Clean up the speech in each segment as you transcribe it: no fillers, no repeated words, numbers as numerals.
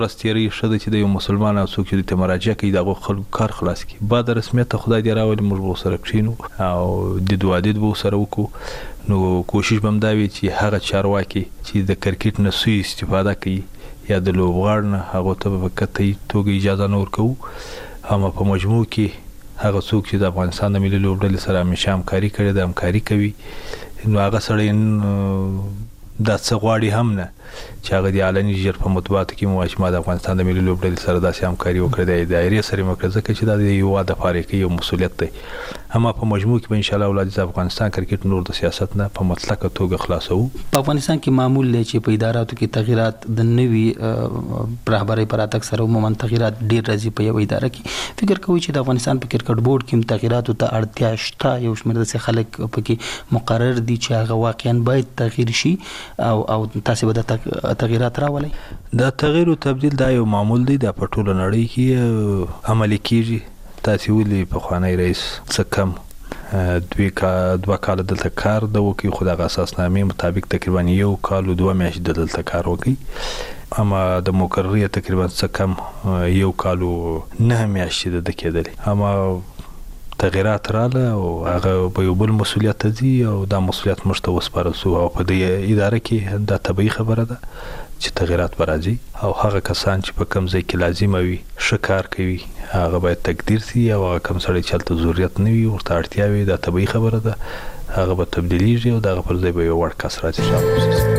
راستيري شته چې د یو مسلمان او څوک چې د مراجعه کوي دغه خلکو کار خلاص کی بعد رسمیت خدای دی راولي موږ سره کښینو او د دوادید به سره وکړو نو کوشش بم دا وی چې هغه چارواکي چې د کرکټ نه سوء استفاده کوي یا د لوبغاړو نه هغه ته په کتهي توګه اجازه نه ورکوو اما په مجموع کې هغه څوک چې د افغانستان د ملي لوبډلې سره همیشه همکاري کړې ده همکاري کوي نو هغه سړی دا څه غواړي هم نه چې هغه د علني ژر په مطبوعاتو کې مواشي ما د افغانستان د ملي لوبډلې سره داسې همکاري وکړه د دایرې سره مکړه ځکه چې دا د یو واده فارقي یو مسولیت دی اما په مجموع کې به ان شاء الله اولاد د افغانستان کرکټ نور د سیاست نه په مطلقه توګه خلاصو په افغانستان کې معمول دی چې په اداراتو کې تغیرات د نوي رهبرۍ پر اتک سره عموما تغیرات ډیر راځي په یو اداره کې فکر کوي چې د افغانستان په کرکټ بورډ کې تغیراتو ته اړتیا شته یو شمېر د خلک پکې مقرر دي چې هغه واقعا باید تغییر شي او تاسو به د تغیرات راولي دا تغییر او تبديل دا یو معمول دی د پټول نړۍ کې عملي کیږي تاسو ولې په خوانی رئیس څه کم دوه کال دلته کار د وکي خو د اساسنامې مطابق تقریبا یو کال او 2 میاشتې دلته کار وکي اما د مقرریه تقریبا څه کم یو کال او 9 میاشتې د کېدل اما تغیرات رااله او هغه په یو بل مسولیت دي او دا مسولیت مشته وسپارل سو او په دې اداره کې دا طبيعي خبره ده چې تغیرات برازي او هغه کسان چې په کم ځای کې لازم وي شکار کوي هغه باید تقدیر سي او هغه کم سړی چې ضرورت نه وي ورته اړتیا وي دا طبيعي خبره ده هغه به تبدیلیږي او دا پر ځای به یو وړ کس راځي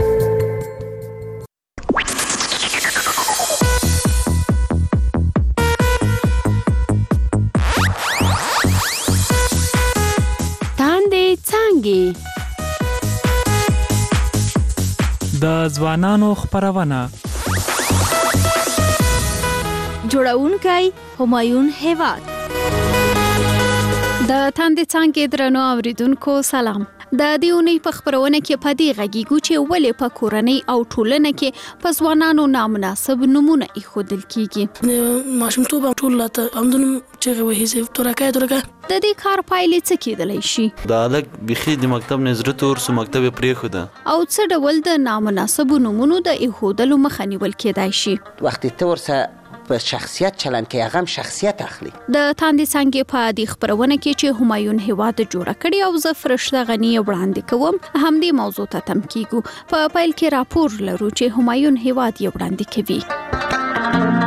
د ځوانانو خبرونه جوړونکی همایون هیواد د تاندې څنګه درنو اوریدونکو سلام د دیونی په خبرونه کې پدې غږیږو چې ولې په کورنۍ او ټولنه کې په ځوانانو نامناسب نمونه ایښودل کیږي ماشومتوب ټول لاته همدنم چې وهي زه ترکه د دې کار پایلې څه کېدلی شي دا الګ بخي د مکتب نظر تور سو مکتب پرې خو ده او څه ډول د نامناسب نمونه د ایښودلو مخه نیول کېدای شي وختي تور سره په شخصیت چلن کې هغه شخصیت اخلي د تاندې څنګه په دې خبرونه کې چې همایون هیواد جوړ کړی او زه فرشته غنی وړاندې کوم هم دې موضوع ته تم کیږو په پیل کې راپور لرو چې همایون هیواد یې وړاندې کوي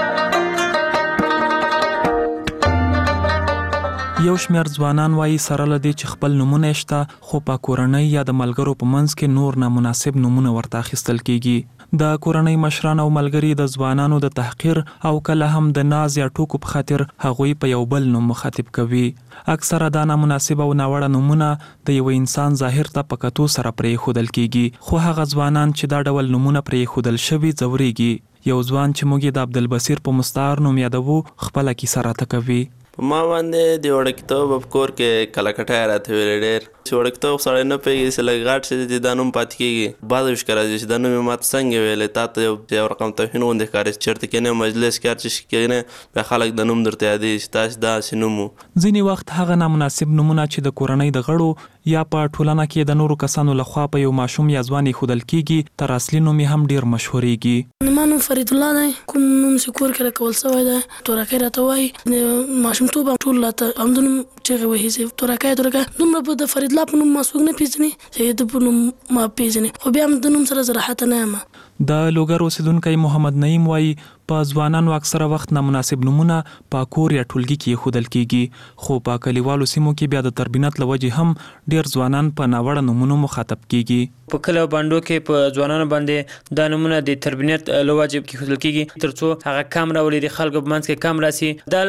یو شمېر ځوانان وایي سره لدی چې خپل نمونه شته خو په کورنۍ یا د ملګرو په منځ کې نور نامناسب نمونه ورته اخیستل کیږي د کورنۍ مشران او ملګري د ځوانانو د تحقیر او کله هم د ناز یا ټوکو په خاطر هغوی په یو بل نوم مخاطب کوي اکثره دا نامناسب او ناوړه نمونه د یو انسان ظاهر ته په کتو سره پرې خودل کیږي خو هغه ځوانان چې دا ډول نمونه پرې خودل شوی ځوريږي یو ځوان چې موږ د عبدالبصیر په مستعار نوم یادوو خپل کی سره تکوي ما باندې د وړ کتاب په کور کې کله کټه راته ویل ډېر چې وړ کتاب سره نه پیږي چې لګاټ چې د دانوم پات کیږي بعد وشکر چې دانوم مات څنګه ویل تا ته یو رقم توهین وند کار چرته کې نه مجلس کار چې کېنه به خلک د نوم درته یادي چې تاسو دا سينومو ځینی وخت هغه نامناسب نمونه چې د کورنۍ د غړو یا په ټولنه کې د نورو کسانو لخوا په یو ماشوم یا ځواني خودل کیږي تر اصلي نوم هم ډیر مشهوريږي نمانو فرید الله دی کوم نوم سکور کړه کول سوی دی تورکه راته وای ماشوم توب ټول لاته همدنم چې وهي زه تورکه دومره په د فرید الله په نوم مسوګ نه پیژني چې د په نوم ما پیژني خو بیا هم د نوم سره زراحت نه یم د لوګر اوسیدونکو محمد نعیم وایي په ځوانانو اکثره وخت نامناسب نمونه په کور یا ټولګي کې خودل کیږي خو په کلیوالو سیمو کې بیا د تربینت لوجه هم ډیر ځوانان په ناوړه نمونه مخاطب کیږي په کله باندې کې په ځوانانو باندې د نمونه د تربینت لوجه کې خودل کیږي ترڅو هغه کم راولي د خلکو په منځ کې کم راسي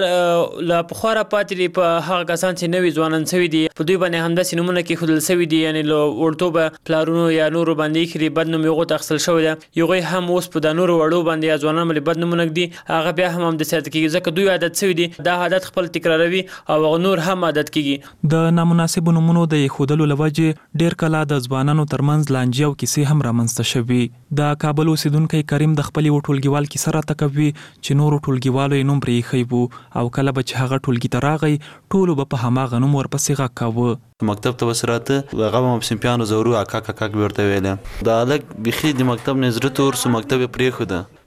د لا په خورا پاتې په هغه کسان چې نوې ځوانان سوي دي په دوی باندې هم د نمونه کې خودل سوي دي یعنی له ورټوبه پلارونو یا نورو باندې خري بد نوم یو تخصل شوی دی یو هم اوس په د نورو وړو باندې ځوانان باندې بد نمونه دي هغه بیا هم د سات کېږي ځکه دوی عادت سوي دي دا عادت خپل تکراروي او نور هم عادت کېږي د نامناسب نمونو د خودلو لوجه ډیر کله د ځوانانو ترمنځ لانجه او کیسې هم رامنځته شوي د کابل اوسیدونکو کریم د خپل ټولګیوال کی سره تکوي چې نورو ټولګیوالو یې نوم پرې خيبو او کله به چې هغه ټولګي ته راغی ټولو به په هماغه نوم ورپسې غاکاوه مکتب ته وسراته هغه هم سیمپیانو زورو اکا ورته ویل دا الګ بخي د مکتب نظر تور سو مکتب پرې خو ده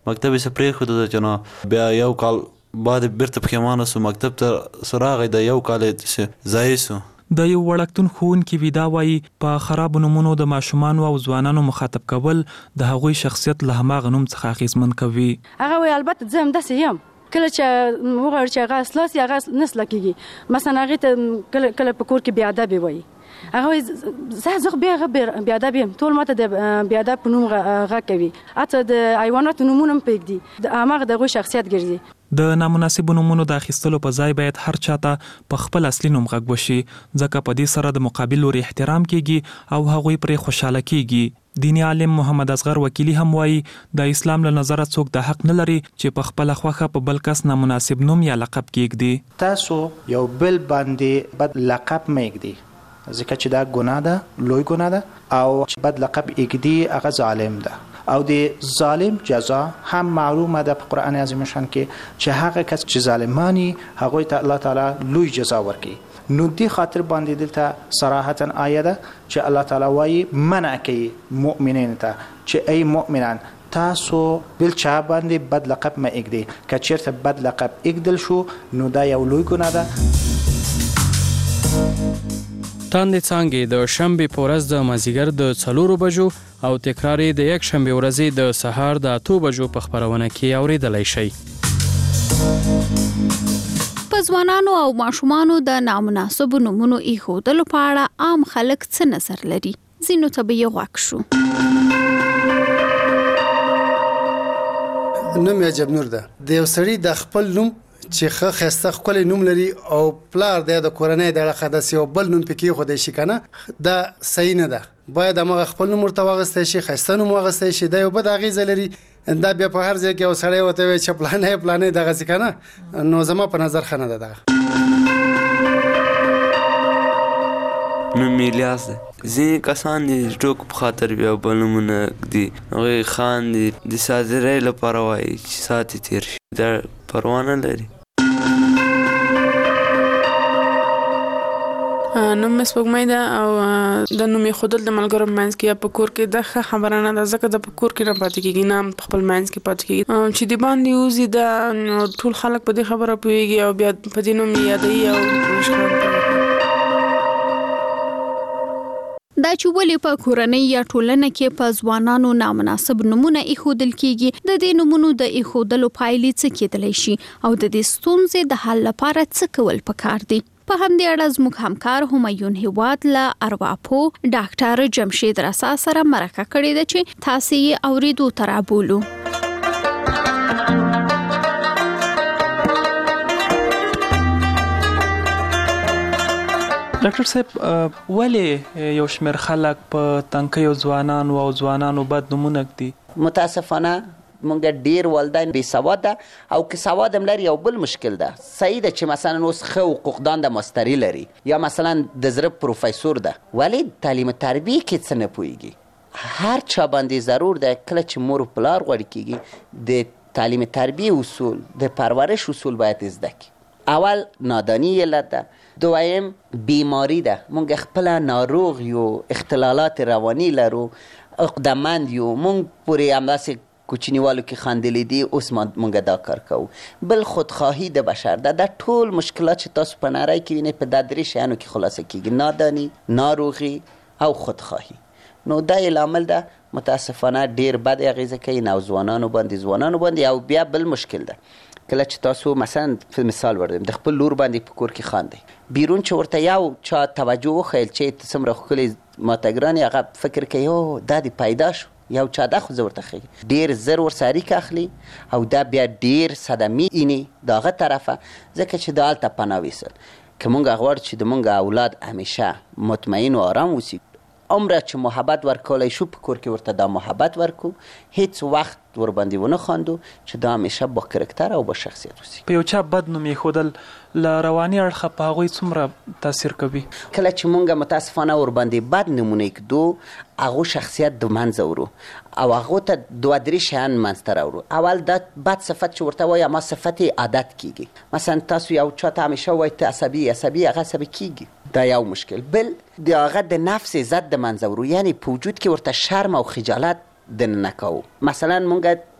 مکتب یې پرېښود چې نو بیا یو کال بعد بیرته پښیمانه سو مکتب ته سراغی د یو کال ضایع سو. د یو وړکتون ښوونکي ویدا وایي په خرابو نومونو د ماشومانو او ځوانانو مخاطب کول د هغوی شخصیت له هماغه نوم څخه اغېزمن کوي. هغه وایي البته زه همداسې یم، کله چې وغواړي چې هغه اصلاح سي هغه نه اصلاح کېږي. مثلا هغې ته کله په کور کې بې ادبې وایي، هغه وایي زه بیا هغه بې ادب یم، ټول ماته د بې ادب په نوم غږ کوي، حتی د حیواناتو نومونه هم پرېږدي، هماغه د هغوی شخصیت ګرځي. د نامناسبو نومونو د اخیستلو په ځای باید هر چاته په خپل اصلي نوم غږ وشي، ځکه په دې سره د مقابل لوري احترام کیږي او هغوی پرې خوشاله کیږي. دینی عالم محمد اصغر وکیلی هم وایي د اسلام له نظره څوک د حق نه لري چې په خپل خوخه په بل کس نامناسب نوم یا لقب کېږدي. تاسو یو بل باندې بد لقب مېږدي، ځکه چې دا ګناه ده، لوی ګناه ده، او چې بد لقب ایږدي هغه ظالم ده، او د ظالم جزا هم معلومه ده په قرآن عظیم شان کې چې هغه کس چې ظالمانی هغوی ته الله تعالی لوی جزا ورکړي. نو دې خاطر باندې دلته صراحتا آیه ده چې الله تعالی وایي منع کوي مؤمنین ته چې ای مؤمنان تاسو بل چا باندې بد لقب مه ایږدئ، که چیرته بد لقب ایږدل شو نو دا یو لوی ګناه ده. تاندې څانګې د شنبې په ورځ د مازدیګر د 4 بجو او تکرار یې د یک شنبې ورځې د سهار د 8 بجو په خپرونه کې اوریدلای شئ. په ځوانانو او ماشومانو د نامناسبو نومونو ایښودلو په اړه عام خلک څه نظر لري؟ ځینو ته به یې غوږ شو. نوم یې عجب نور ده، د یو سړي د خپل نوم چې ښه ښایسته ښکلی نوم لري او پلار دی د کورنۍ د اړخه داسې یو بل نوم پکې ایښودی شي که نه، دا صحیح نه ده. باید هماغه خپل نوم ورته واغستی شي، ښایسته نوم واغستی شي، دا یو بد اغېزه لري. دا بیا په هر ځای کې یو سړی ورته وایي چې پلانی دغسې که نه، نو زما په نظر ښه نه ده دغه. نوم مې الیاس دی. ځینې کسان دي ټوکو په خاطر بیا بل نومونه ږدي، هغوی خاندي، د ساعترۍ لپاره وایي چې ساعت یې تېر شي، دا پروا نه لري. نوم مې سپوږمۍ ده او د نوم ایښودل د ملګرو په منځ کې یا په کور کې د ښه خبره نه ده، ځکه د په کور کې نه پاتې کېږي، نه هم په خپل منځ کې پاتې کېږي. چې د باندې وځي دا ټول خلک په دې خبره پوهېږي او بیا په دې نوم یادوي او مشکلات کوي. دا چې ولې په کورنۍ یا ټولنه کې په ځوانانو نامناسب نومونه ایښودل کیږي، د دې نومونو د ایښودلو پایلې څه کېدلی شي او د دې ستونزې د حل لپاره څه کول پکار دي؟ په همدې اړه زموږ همکار همایون هیواد له ارواپو ډاکټر جمشید رسا سره مرکه کړې ده چې تاسو یې اوریدو ته رابولو. ډاکټر صاحب، ولې یو شمېر خلک په تنکیو ځوانانو او ځوانانو بد نومونه ږدي؟ متاسفانه مونږ ډیر والدین بې سواده او که سواد هم لري یو بل مشکل ده. صحیح ده چې مثلا اوس ښه حقوقدان د ماستري لري یا مثلا د زړه پروفیسور ده، ولی تعلیم تربیه کې څه نه پوهېږي. هر چا باندې ضرور ده کله چې مور پلار غوړي کېږي د تعلیم تربیه اصول، د پرورش اصول باید زده کړي. اول نادانی علت ده، دویم بیماری ده، مونږ خپل ناروغ یو، اختلالات روانی لرو، عقدمند یو، مونږ پورې همداسې کوچنیوالو کې خندلې دي، اوس مونږ دا کار کوو. بل خودخواهی د بشر ده. دا ټول مشکلات چې تاسو په نړۍ کې وینئ په دا 3 شیانو کې خلاصه کېږي: نادانی، ناروغي او خودخواهی. نو دا یې لامل ده متاسفانه ډیر بد اغیزه کوي نوځوانانو باندې. او بیا بل مشکل ده کله چې تاسو مثلا په مثال ورته د خپل لور باندې په کور کې خاندي، بیرون چې ورته یو چا توجه وخیل چې څومره ښکلې ماته ګرانې، هغه فکر کوي او دا دې پیدا شو، یو چا دا خو زه ورته ښیي، ډېر زر ورسره اړیکه اخلي او دا بیا ډېر صدمې ایني د هغه طرفه، ځکه چې دا هلته پناه ویستل. که مونږ غواړو چې د مونږ اولاد همیشه مطمئن و آرام اوسي، عمره چې محبت ورکولی شو په کور کې ورته دا محبت ورکو، هیڅ وخت ورباندې ونه خواندو چې دا همیشه با کرکټر او با شخصیت اوسي. په یو چا بد نوم ایښودل له رواني اړخه په هغوی څومره تاثیر کوي؟ کله چې مونږ متاسفانه ورباندې بد نومونه ایږدو، هغو شخصیت د منځه وړو او هغو ته 2-3 شیان منځته راوړو. اول دا بد صفت چې ورته وایي اما صفت عادت کیږي. مثلا تاسو یو چا ته همیشه وایي ته عصبي هغه عصبي کیږي، دا یو مشکل. بل د هغه د نفس عزت د منځه وړو، یعنی په وجود کې ورته شرم او خجالت دننه کوو. مثلا مونږ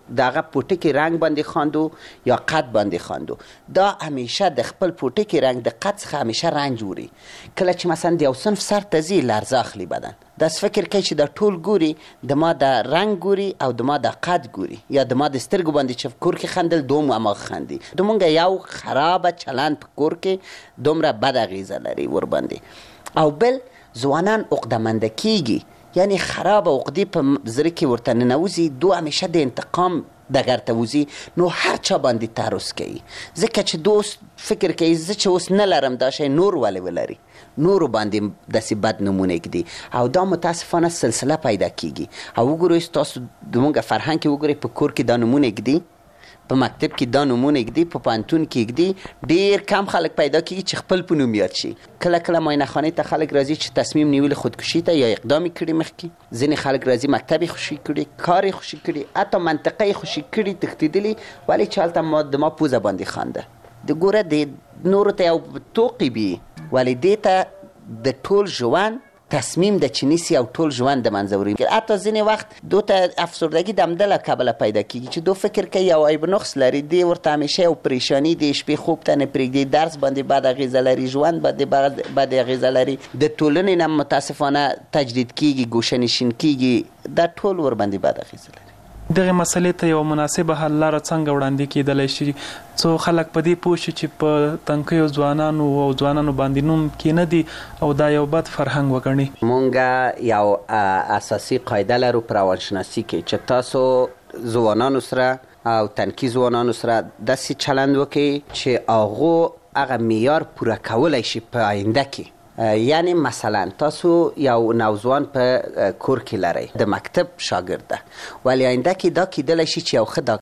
دغه پوټکی رنگ باندې خواندو یا قد باندې خواندو. دا همیشه د خپل پوټکی رنگ د قد څخه همیشه رنج وړي. کله چې مثلا د یو صنف سر ته ځي لرزه اخلي بدن، داس فکر کوي چې دا ټول ګوري د ما د رنگ ګوري او د ما د قد ګوري یا د ما د سترګو باندې چې کور کې خندل دوم اماغ خندي. دومونږ یو خراب چلند په کور کې دومره بد اغیزه لري ور باندې. او بل ځوانان عقده‌منده کیږي، یعنی خراب عقدې په زړه کې ورته ننوځي، دو همیشه د انتقام ډګر ته وځي، نو هر چا باندې تعرض کوي. ځکه چې دوست فکر کوي زه چې اوس نه لرم دا شی نور ولې ولري، نورو باندې داسې بد نمونه ږدي او دا متاسفانه سلسله پیدا کیږي. او وګورئ تاسو زموږ فرهنګ کې وګورئ په کور کې دا نمونه ږدي، په مکتب کې دا نمونه ږدي، په پوهنتون کې ږدي. ډېر کم خلک پیدا کیږي چې خپل په نوم یاد شي. کله کله معاینه خانې ته خلک راځي چې تصمیم نیولي خودکشي ته یا اقدام کړي مخکې. ځینې خلک راځي مکتب یې خوشي کړي، کار یې خوشي کړي، حتی منطقه یې خوشي کړي، تښتېدلي، ولې چې هلته د ما پوزه باندې خانده. د ګوره د نورو ته یو توقي وي، ولې دې ته د ټول ژوند تصمیم د چنیسی او ټول ژوند د منځوري. حتی ځینې وخت دو ته افسردگی د همدله کبله پیدا کیږي چې دو فکر کوي یو عیب نقص لري، دی ورته همیشه یو پریشانی دی، شپې خوب ته نه پرېږدي، درس باندې بد اغیزه لري، ژوند باندې بد اغیزه لري، د ټولنې نه متاسفانه تجدید کیږي، ګوشه‌نشین کیږي، دا ټول ور باندې بد اغیزه لري. دغه مسلې ته یو مناسبه حل لاره څنګه وړاندې کېدلی شي څو خلک په دې پوه شي چې په تنکیو ځوانانو او ځوانانو باندې نوم کې نه دي او دا یو بد فرهنګ وګڼي؟ مونږ یو اساسي قاعده لرو په روانشناسي کې چې تاسو ځوانانو سره او تنکي ځوانانو سره داسې چلند وکړئ چې هغه معیار پوره کولی شي په آینده کې. یعنی مثلا تاسو یو نوځوان په کور کې لرئ، د مکتب شاګرد ده، ولی آینده کې دا کیدلی شي چې یو ښه